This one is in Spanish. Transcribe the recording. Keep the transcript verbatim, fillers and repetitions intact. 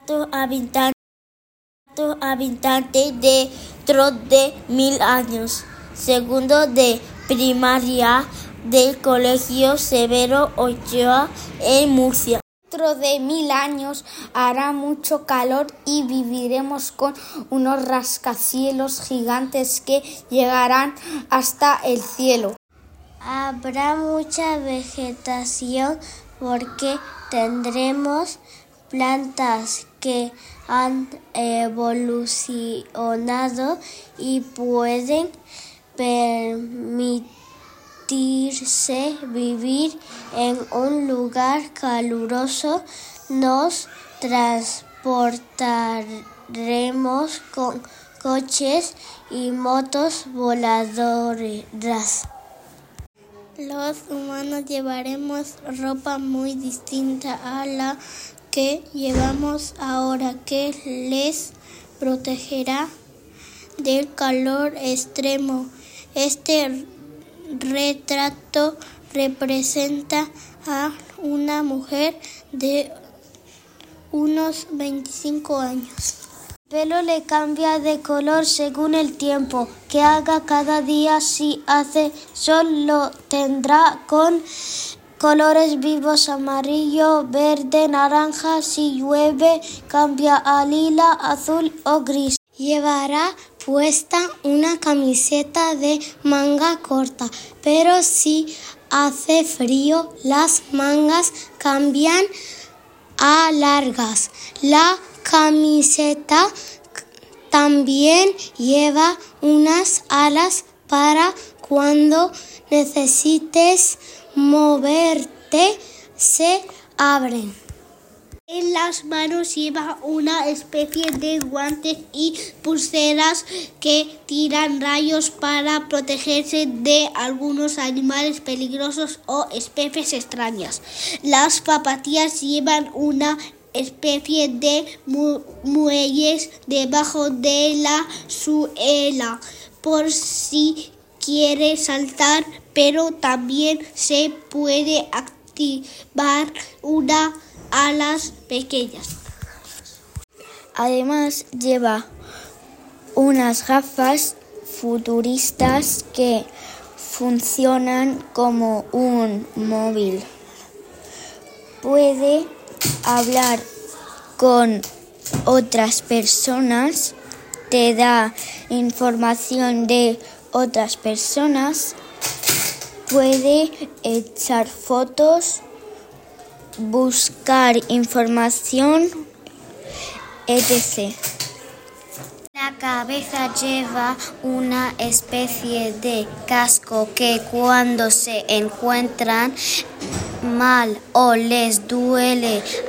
habitante, habitante dentro de mil años. Segundo de primaria del Colegio Severo Ochoa en Murcia. Dentro de mil años hará mucho calor y viviremos con unos rascacielos gigantes que llegarán hasta el cielo. Habrá mucha vegetación porque tendremos plantas que han evolucionado y pueden permitirse vivir en un lugar caluroso. Nos transportaremos con coches y motos voladoras. Los humanos llevaremos ropa muy distinta a la que llevamos ahora, que les protegerá del calor extremo. Este retrato representa a una mujer de unos veinticinco años. El pelo le cambia de color según el tiempo que haga cada día. Si hace sol lo tendrá con colores vivos: amarillo, verde, naranja. Si llueve cambia a lila, azul o gris. Llevará puesta una camiseta de manga corta, pero si hace frío las mangas cambian a largas. La camiseta también lleva unas alas para cuando necesites moverte, se abren. En las manos lleva una especie de guantes y pulseras que tiran rayos para protegerse de algunos animales peligrosos o especies extrañas. Las zapatillas llevan una especie de mu- muelles debajo de la suela por si quiere saltar, pero también se puede activar una alas pequeñas. Además lleva unas gafas futuristas que funcionan como un móvil. Puede hablar con otras personas, te da información de otras personas, puede echar fotos, buscar información, etcétera. La cabeza lleva una especie de casco que cuando se encuentran mal o les duele